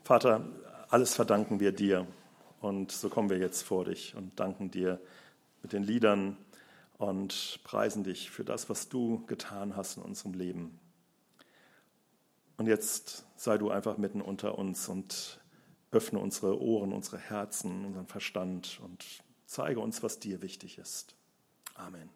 Vater, alles verdanken wir dir. Und so kommen wir jetzt vor dich und danken dir mit den Liedern und preisen dich für das, was du getan hast in unserem Leben. Und jetzt sei du einfach mitten unter uns und öffne unsere Ohren, unsere Herzen, unseren Verstand und zeige uns, was dir wichtig ist. Amen.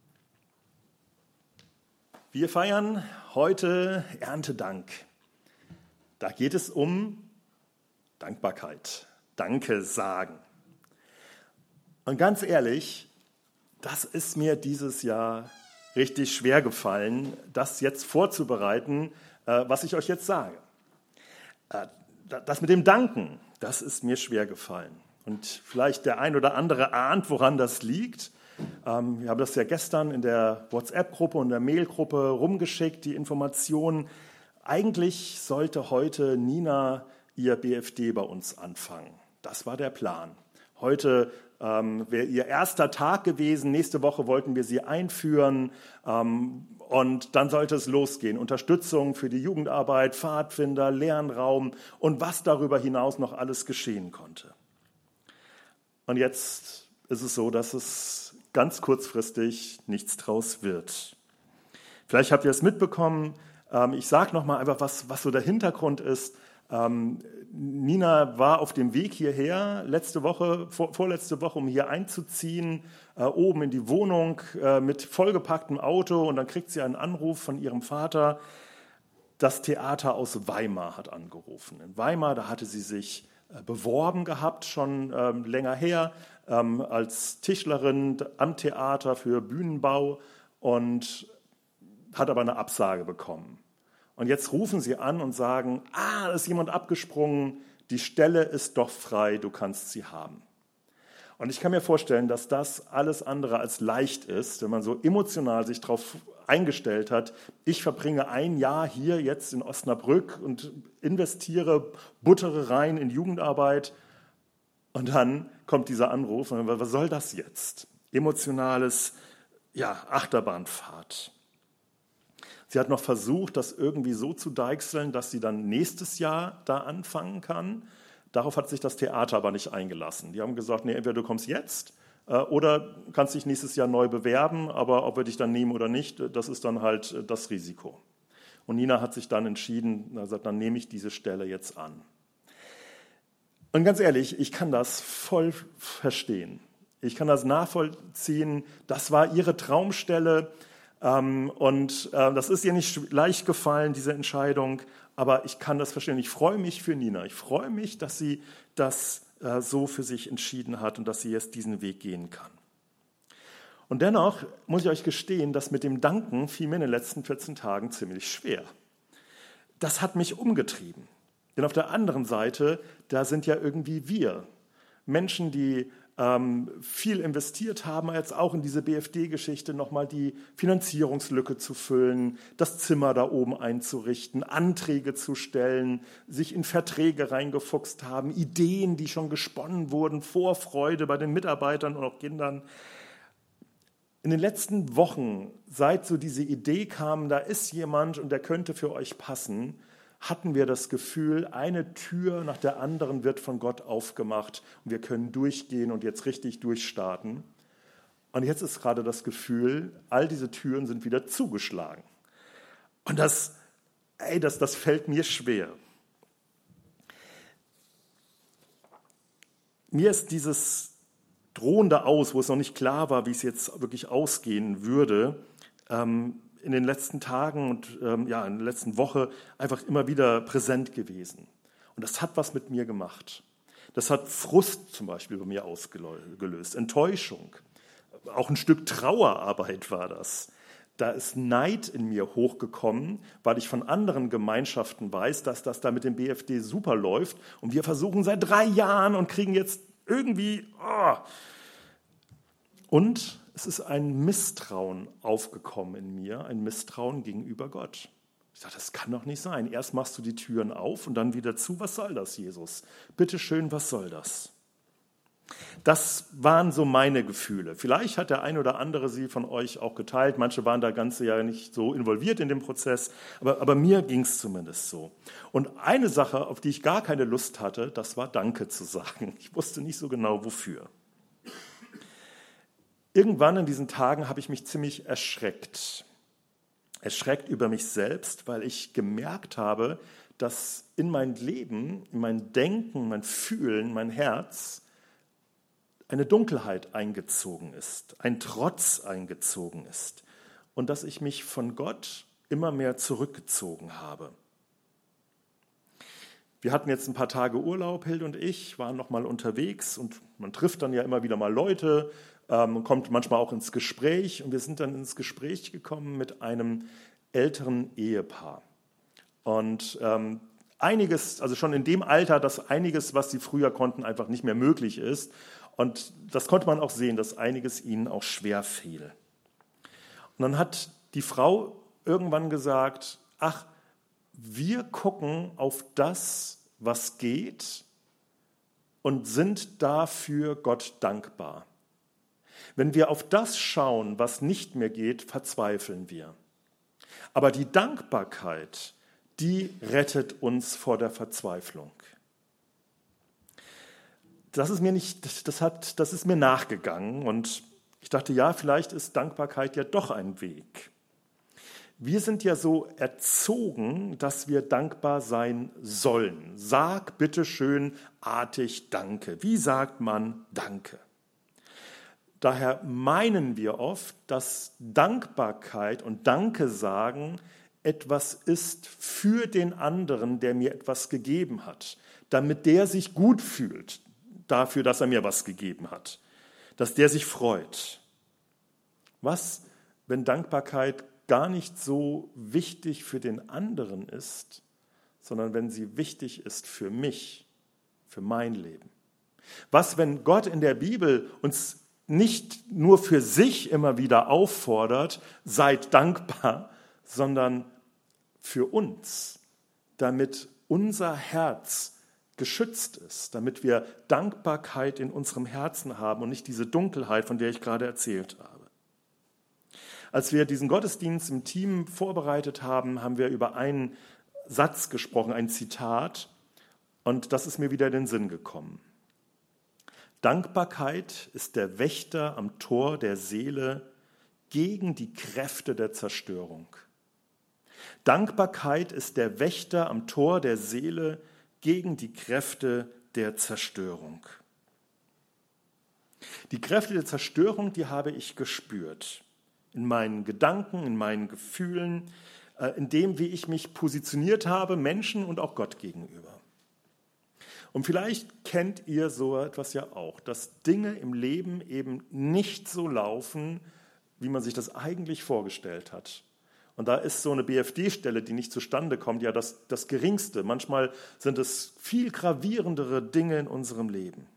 Wir feiern heute Erntedank. Da geht es um Dankbarkeit, Danke sagen. Und ganz ehrlich, das ist mir dieses Jahr richtig schwer gefallen, das jetzt vorzubereiten, was ich euch jetzt sage. Das mit dem Danken, das ist mir schwer gefallen. Und vielleicht der ein oder andere ahnt, woran das liegt. Wir haben das ja gestern in der WhatsApp-Gruppe und der Mail-Gruppe rumgeschickt, die Informationen. Eigentlich sollte heute Nina ihr BFD bei uns anfangen. Das war der Plan. Heute wäre ihr erster Tag gewesen. Nächste Woche wollten wir sie einführen. Und dann sollte es losgehen. Unterstützung für die Jugendarbeit, Pfadfinder, Lernraum und was darüber hinaus noch alles geschehen konnte. Und jetzt ist es so, dass es ganz kurzfristig nichts draus wird. Vielleicht habt ihr es mitbekommen. Ich sage nochmal einfach, was so der Hintergrund ist. Nina war auf dem Weg hierher vorletzte Woche, um hier einzuziehen, oben in die Wohnung mit vollgepacktem Auto. Und dann kriegt sie einen Anruf von ihrem Vater. Das Theater aus Weimar hat angerufen. In Weimar, da hatte sie sich beworben gehabt, schon länger her, als Tischlerin am Theater für Bühnenbau und hat aber eine Absage bekommen. Und jetzt rufen sie an und sagen, da ist jemand abgesprungen, die Stelle ist doch frei, du kannst sie haben. Und ich kann mir vorstellen, dass das alles andere als leicht ist, wenn man so emotional sich darauf eingestellt hat, ich verbringe ein Jahr hier jetzt in Osnabrück und investiere, buttere rein in Jugendarbeit und dann kommt dieser Anruf und was soll das jetzt? Emotionales, Achterbahnfahrt. Sie hat noch versucht, das irgendwie so zu deichseln, dass sie dann nächstes Jahr da anfangen kann. Darauf hat sich das Theater aber nicht eingelassen. Die haben gesagt, nee, entweder du kommst jetzt oder kannst dich nächstes Jahr neu bewerben, aber ob wir dich dann nehmen oder nicht, das ist dann halt das Risiko. Und Nina hat sich dann entschieden, gesagt, dann nehme ich diese Stelle jetzt an. Und ganz ehrlich, ich kann das voll verstehen. Ich kann das nachvollziehen. Das war ihre Traumstelle. Und das ist ihr nicht leicht gefallen, diese Entscheidung, aber ich kann das verstehen. Ich freue mich für Nina. Ich freue mich, dass sie das so für sich entschieden hat und dass sie jetzt diesen Weg gehen kann. Und dennoch muss ich euch gestehen, dass mit dem Danken fiel mir in den letzten 14 Tagen ziemlich schwer. Das hat mich umgetrieben. Denn auf der anderen Seite, da sind ja irgendwie wir, Menschen, die viel investiert haben, jetzt auch in diese BFD-Geschichte nochmal die Finanzierungslücke zu füllen, das Zimmer da oben einzurichten, Anträge zu stellen, sich in Verträge reingefuchst haben, Ideen, die schon gesponnen wurden, Vorfreude bei den Mitarbeitern und auch Kindern. In den letzten Wochen, seit so diese Idee kam, da ist jemand und der könnte für euch passen, hatten wir das Gefühl, eine Tür nach der anderen wird von Gott aufgemacht und wir können durchgehen und jetzt richtig durchstarten. Und jetzt ist gerade das Gefühl, all diese Türen sind wieder zugeschlagen. Und das fällt mir schwer. Mir ist dieses drohende Aus, wo es noch nicht klar war, wie es jetzt wirklich ausgehen würde, in den letzten Tagen und in der letzten Woche einfach immer wieder präsent gewesen. Und das hat was mit mir gemacht. Das hat Frust zum Beispiel bei mir ausgelöst, Enttäuschung. Auch ein Stück Trauerarbeit war das. Da ist Neid in mir hochgekommen, weil ich von anderen Gemeinschaften weiß, dass das da mit dem BFD super läuft. Und wir versuchen seit 3 Jahren und kriegen jetzt irgendwie... Und es ist ein Misstrauen aufgekommen in mir, ein Misstrauen gegenüber Gott. Ich dachte, das kann doch nicht sein. Erst machst du die Türen auf und dann wieder zu. Was soll das, Jesus? Bitte schön, was soll das? Das waren so meine Gefühle. Vielleicht hat der ein oder andere sie von euch auch geteilt. Manche waren da ganze ja nicht so involviert in den Prozess, aber mir ging es zumindest so. Und eine Sache, auf die ich gar keine Lust hatte, das war Danke zu sagen. Ich wusste nicht so genau, wofür. Irgendwann in diesen Tagen habe ich mich ziemlich erschreckt. Erschreckt über mich selbst, weil ich gemerkt habe, dass in mein Leben, in mein Denken, mein Fühlen, mein Herz eine Dunkelheit eingezogen ist, ein Trotz eingezogen ist und dass ich mich von Gott immer mehr zurückgezogen habe. Wir hatten jetzt ein paar Tage Urlaub, Hilde und ich, waren noch mal unterwegs und man trifft dann ja immer wieder mal Leute, man kommt manchmal auch ins Gespräch und wir sind dann ins Gespräch gekommen mit einem älteren Ehepaar. Und einiges, also schon in dem Alter, dass einiges, was sie früher konnten, einfach nicht mehr möglich ist. Und das konnte man auch sehen, dass einiges ihnen auch schwer fiel. Und dann hat die Frau irgendwann gesagt, ach, wir gucken auf das, was geht und sind dafür Gott dankbar. Wenn wir auf das schauen, was nicht mehr geht, verzweifeln wir. Aber die Dankbarkeit, die rettet uns vor der Verzweiflung. Das ist mir nachgegangen und ich dachte, ja, vielleicht ist Dankbarkeit ja doch ein Weg. Wir sind ja so erzogen, dass wir dankbar sein sollen. Sag bitte schön artig Danke. Wie sagt man Danke? Daher meinen wir oft, dass Dankbarkeit und Danke sagen etwas ist für den anderen, der mir etwas gegeben hat, damit der sich gut fühlt dafür, dass er mir was gegeben hat, dass der sich freut. Was, wenn Dankbarkeit gar nicht so wichtig für den anderen ist, sondern wenn sie wichtig ist für mich, für mein Leben? Was, wenn Gott in der Bibel uns nicht nur für sich immer wieder auffordert, seid dankbar, sondern für uns, damit unser Herz geschützt ist, damit wir Dankbarkeit in unserem Herzen haben und nicht diese Dunkelheit, von der ich gerade erzählt habe. Als wir diesen Gottesdienst im Team vorbereitet haben, haben wir über einen Satz gesprochen, ein Zitat, und das ist mir wieder in den Sinn gekommen. Dankbarkeit ist der Wächter am Tor der Seele gegen die Kräfte der Zerstörung. Dankbarkeit ist der Wächter am Tor der Seele gegen die Kräfte der Zerstörung. Die Kräfte der Zerstörung, die habe ich gespürt. In meinen Gedanken, in meinen Gefühlen, in dem, wie ich mich positioniert habe, Menschen und auch Gott gegenüber. Und vielleicht kennt ihr so etwas ja auch, dass Dinge im Leben eben nicht so laufen, wie man sich das eigentlich vorgestellt hat. Und da ist so eine BFD-Stelle, die nicht zustande kommt, ja das Geringste. Manchmal sind es viel gravierendere Dinge in unserem Leben.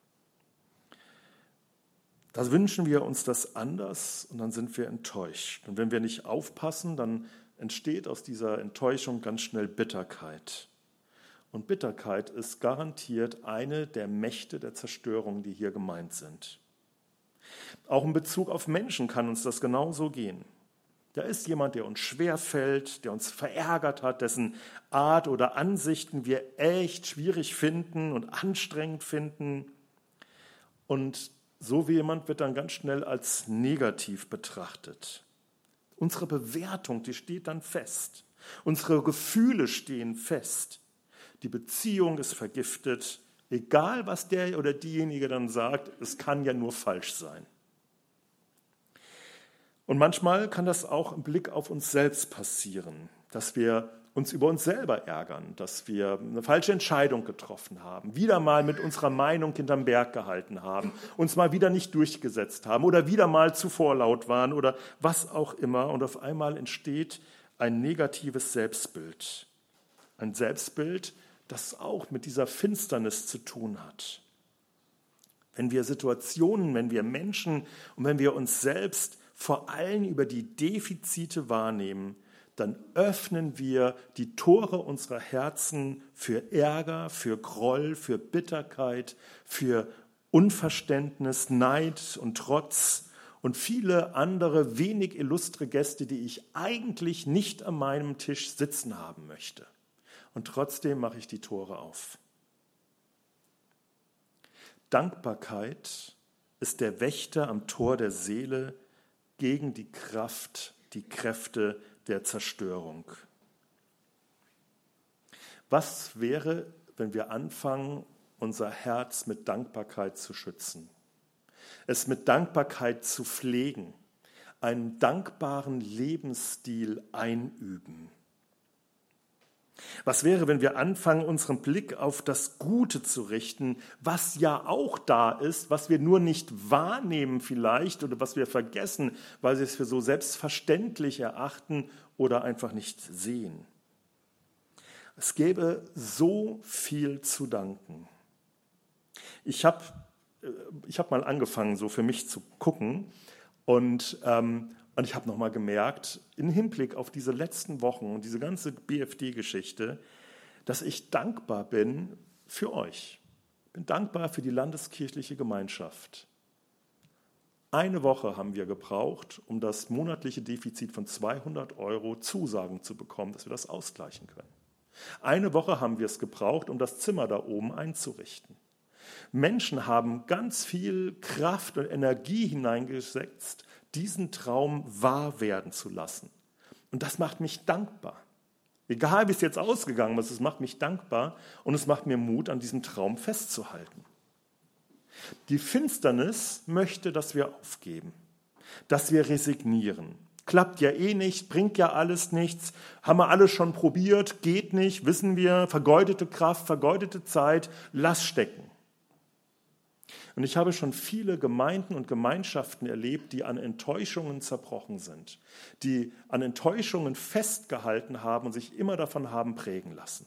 Da wünschen wir uns das anders und dann sind wir enttäuscht. Und wenn wir nicht aufpassen, dann entsteht aus dieser Enttäuschung ganz schnell Bitterkeit. Und Bitterkeit ist garantiert eine der Mächte der Zerstörung, die hier gemeint sind. Auch in Bezug auf Menschen kann uns das genauso gehen. Da ist jemand, der uns schwerfällt, der uns verärgert hat, dessen Art oder Ansichten wir echt schwierig finden und anstrengend finden. Und so wie jemand wird dann ganz schnell als negativ betrachtet. Unsere Bewertung, die steht dann fest. Unsere Gefühle stehen fest. Die Beziehung ist vergiftet. Egal, was der oder diejenige dann sagt, es kann ja nur falsch sein. Und manchmal kann das auch im Blick auf uns selbst passieren, dass wir uns über uns selber ärgern, dass wir eine falsche Entscheidung getroffen haben, wieder mal mit unserer Meinung hinterm Berg gehalten haben, uns mal wieder nicht durchgesetzt haben oder wieder mal zu vorlaut waren oder was auch immer. Und auf einmal entsteht ein negatives Selbstbild. Ein Selbstbild, das auch mit dieser Finsternis zu tun hat. Wenn wir Situationen, wenn wir Menschen und wenn wir uns selbst vor allem über die Defizite wahrnehmen, dann öffnen wir die Tore unserer Herzen für Ärger, für Groll, für Bitterkeit, für Unverständnis, Neid und Trotz und viele andere wenig illustre Gäste, die ich eigentlich nicht an meinem Tisch sitzen haben möchte. Und trotzdem mache ich die Tore auf. Dankbarkeit ist der Wächter am Tor der Seele gegen die Kräfte der Zerstörung. Was wäre, wenn wir anfangen, unser Herz mit Dankbarkeit zu schützen, es mit Dankbarkeit zu pflegen, einen dankbaren Lebensstil einüben? Was wäre, wenn wir anfangen, unseren Blick auf das Gute zu richten, was ja auch da ist, was wir nur nicht wahrnehmen vielleicht oder was wir vergessen, weil wir es für so selbstverständlich erachten oder einfach nicht sehen? Es gäbe so viel zu danken. Ich habe mal angefangen, so für mich zu gucken und ich habe nochmal gemerkt, im Hinblick auf diese letzten Wochen und diese ganze BFD-Geschichte, dass ich dankbar bin für euch. Ich bin dankbar für die landeskirchliche Gemeinschaft. Eine Woche haben wir gebraucht, um das monatliche Defizit von 200 € Zusagen zu bekommen, dass wir das ausgleichen können. Eine Woche haben wir es gebraucht, um das Zimmer da oben einzurichten. Menschen haben ganz viel Kraft und Energie hineingesetzt, diesen Traum wahr werden zu lassen. Und das macht mich dankbar. Egal, wie es jetzt ausgegangen ist, es macht mich dankbar und es macht mir Mut, an diesem Traum festzuhalten. Die Finsternis möchte, dass wir aufgeben, dass wir resignieren. Klappt ja eh nicht, bringt ja alles nichts, haben wir alles schon probiert, geht nicht, wissen wir, vergeudete Kraft, vergeudete Zeit, lass stecken. Und ich habe schon viele Gemeinden und Gemeinschaften erlebt, die an Enttäuschungen zerbrochen sind, die an Enttäuschungen festgehalten haben und sich immer davon haben prägen lassen.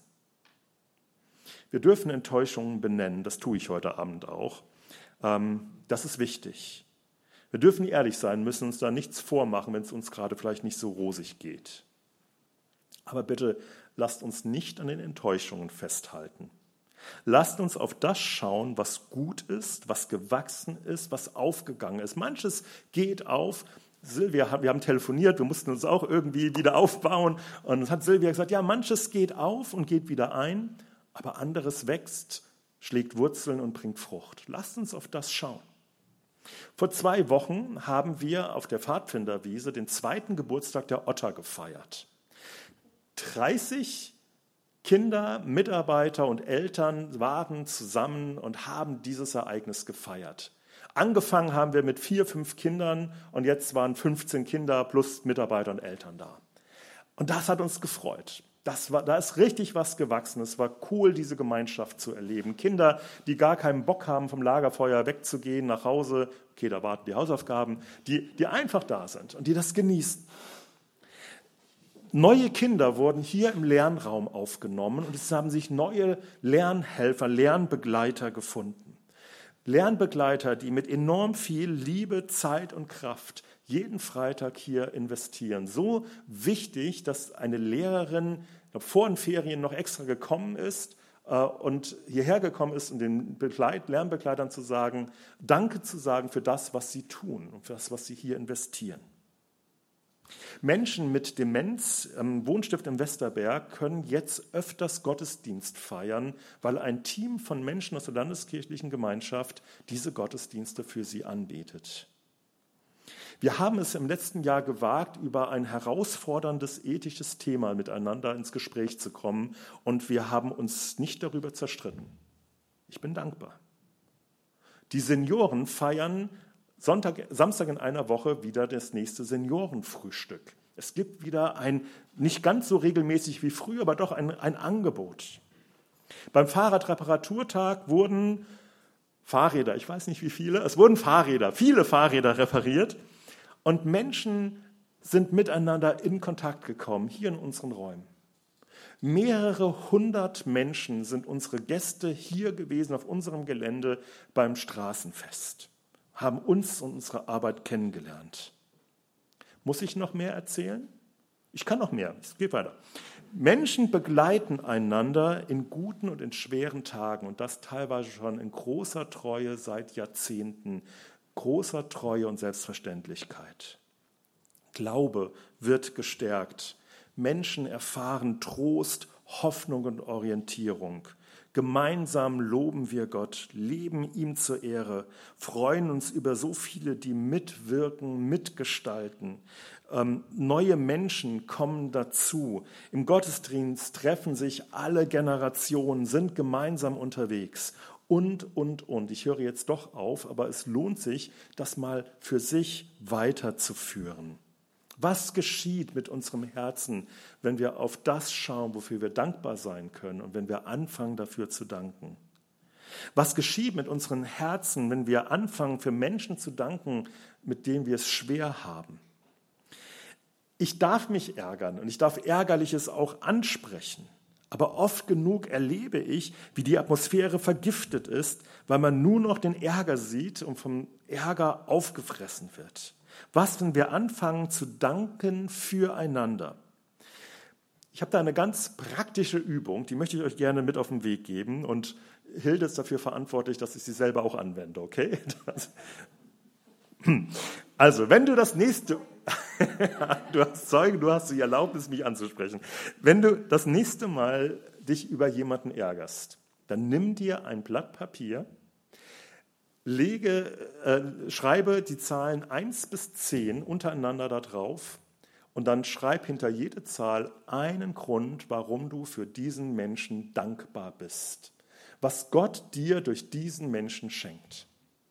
Wir dürfen Enttäuschungen benennen, das tue ich heute Abend auch. Das ist wichtig. Wir dürfen ehrlich sein, müssen uns da nichts vormachen, wenn es uns gerade vielleicht nicht so rosig geht. Aber bitte lasst uns nicht an den Enttäuschungen festhalten. Lasst uns auf das schauen, was gut ist, was gewachsen ist, was aufgegangen ist. Manches geht auf. Silvia, wir haben telefoniert, wir mussten uns auch irgendwie wieder aufbauen. Und dann hat Silvia gesagt, ja, manches geht auf und geht wieder ein, aber anderes wächst, schlägt Wurzeln und bringt Frucht. Lasst uns auf das schauen. Vor 2 Wochen haben wir auf der Pfadfinderwiese den 2. Geburtstag der Otter gefeiert. 30 Kinder, Mitarbeiter und Eltern waren zusammen und haben dieses Ereignis gefeiert. Angefangen haben wir mit 4, 5 Kindern und jetzt waren 15 Kinder plus Mitarbeiter und Eltern da. Und das hat uns gefreut. Da ist richtig was gewachsen. Es war cool, diese Gemeinschaft zu erleben. Kinder, die gar keinen Bock haben, vom Lagerfeuer wegzugehen, nach Hause, okay, da warten die Hausaufgaben, die einfach da sind und die das genießen. Neue Kinder wurden hier im Lernraum aufgenommen und es haben sich neue Lernhelfer, Lernbegleiter gefunden. Lernbegleiter, die mit enorm viel Liebe, Zeit und Kraft jeden Freitag hier investieren. So wichtig, dass eine Lehrerin vor den Ferien noch extra gekommen ist und hierher gekommen ist, um den Lernbegleitern zu sagen, Danke zu sagen für das, was sie tun und für das, was sie hier investieren. Menschen mit Demenz am Wohnstift im Westerberg können jetzt öfters Gottesdienst feiern, weil ein Team von Menschen aus der landeskirchlichen Gemeinschaft diese Gottesdienste für sie anbietet. Wir haben es im letzten Jahr gewagt, über ein herausforderndes ethisches Thema miteinander ins Gespräch zu kommen und wir haben uns nicht darüber zerstritten. Ich bin dankbar. Die Senioren feiern Samstag in einer Woche wieder das nächste Seniorenfrühstück. Es gibt wieder nicht ganz so regelmäßig wie früher, aber doch ein Angebot. Beim Fahrradreparaturtag wurden Fahrräder, ich weiß nicht wie viele, es wurden viele Fahrräder repariert und Menschen sind miteinander in Kontakt gekommen, hier in unseren Räumen. Mehrere hundert Menschen sind unsere Gäste hier gewesen auf unserem Gelände beim Straßenfest, haben uns und unsere Arbeit kennengelernt. Muss ich noch mehr erzählen? Ich kann noch mehr, es geht weiter. Menschen begleiten einander in guten und in schweren Tagen und das teilweise schon in großer Treue seit Jahrzehnten, großer Treue und Selbstverständlichkeit. Glaube wird gestärkt. Menschen erfahren Trost, Hoffnung und Orientierung. Gemeinsam loben wir Gott, leben ihm zur Ehre, freuen uns über so viele, die mitwirken, mitgestalten. Neue Menschen kommen dazu. Im Gottesdienst treffen sich alle Generationen, sind gemeinsam unterwegs. Und. Ich höre jetzt doch auf, aber es lohnt sich, das mal für sich weiterzuführen. Was geschieht mit unserem Herzen, wenn wir auf das schauen, wofür wir dankbar sein können und wenn wir anfangen, dafür zu danken? Was geschieht mit unseren Herzen, wenn wir anfangen, für Menschen zu danken, mit denen wir es schwer haben? Ich darf mich ärgern und ich darf Ärgerliches auch ansprechen. Aber oft genug erlebe ich, wie die Atmosphäre vergiftet ist, weil man nur noch den Ärger sieht und vom Ärger aufgefressen wird. Was, wenn wir anfangen zu danken füreinander? Ich habe da eine ganz praktische Übung, die möchte ich euch gerne mit auf den Weg geben. Und Hilde ist dafür verantwortlich, dass ich sie selber auch anwende, okay? Also, wenn du das nächste... Du hast Zeugen, du hast die Erlaubnis, mich anzusprechen. Wenn du das nächste Mal dich über jemanden ärgerst, dann nimm dir ein Blatt Papier, schreibe die Zahlen 1 bis 10 untereinander da drauf und dann schreib hinter jede Zahl einen Grund, warum du für diesen Menschen dankbar bist. Was Gott dir durch diesen Menschen schenkt.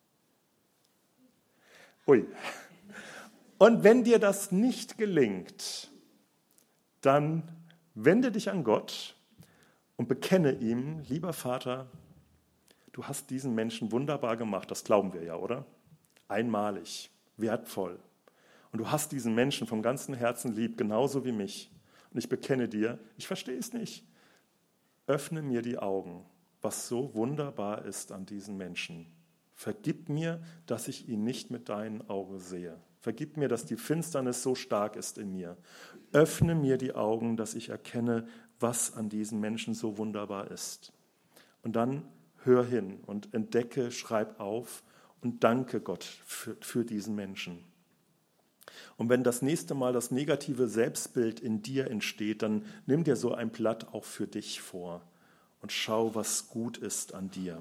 Ui. Und wenn dir das nicht gelingt, dann wende dich an Gott und bekenne ihm, lieber Vater, du hast diesen Menschen wunderbar gemacht, das glauben wir ja, oder? Einmalig, wertvoll. Und du hast diesen Menschen vom ganzen Herzen lieb, genauso wie mich. Und ich bekenne dir, ich verstehe es nicht. Öffne mir die Augen, was so wunderbar ist an diesen Menschen. Vergib mir, dass ich ihn nicht mit deinen Augen sehe. Vergib mir, dass die Finsternis so stark ist in mir. Öffne mir die Augen, dass ich erkenne, was an diesen Menschen so wunderbar ist. Und dann hör hin und entdecke, schreib auf und danke Gott für diesen Menschen. Und wenn das nächste Mal das negative Selbstbild in dir entsteht, dann nimm dir so ein Blatt auch für dich vor und schau, was gut ist an dir.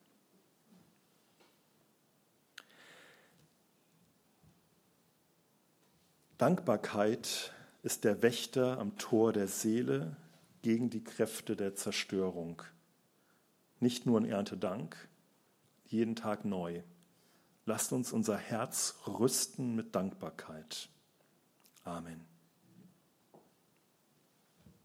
Dankbarkeit ist der Wächter am Tor der Seele gegen die Kräfte der Zerstörung. Nicht nur ein Erntedank, jeden Tag neu. Lasst uns unser Herz rüsten mit Dankbarkeit. Amen.